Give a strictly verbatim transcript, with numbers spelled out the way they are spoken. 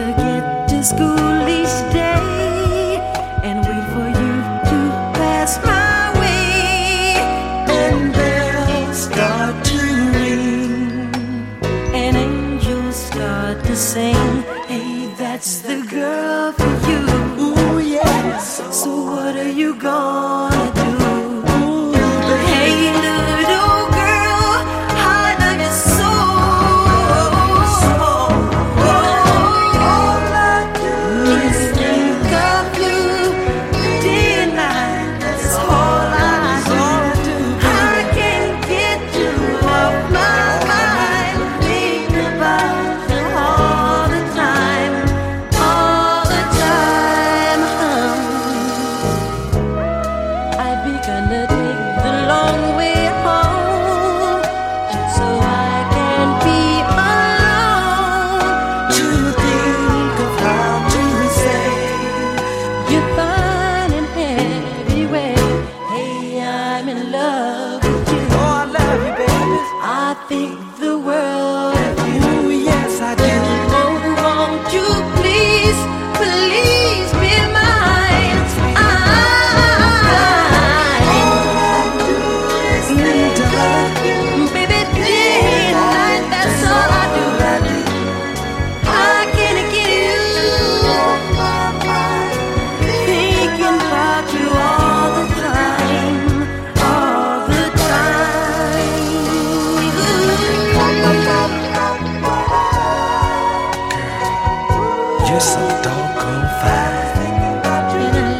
to get to school each day and wait for you to pass my way. And bells start to ring, And angels start to sing. Hey, that's the girl for you. ooh yes. So what are you gonna do? Ooh, baby. Hey, little girl, I love you so. All I do Is is think of you day and night. That's all I do. I can't get you off my mind. Think about you all the time, all the time. I've begun to take the long way home, just so I can be alone. to think of how to say You're fine in every way. Hey, I'm in love with you. oh I love you, baby. I think the world of you. Ooh yes I do. Oh, won't you please, please be mine? All I do is think of you. I, baby, day and night, that's all I do. I can't get you off my mind. Thinking about you all the time, all the You're so doggone fine. time.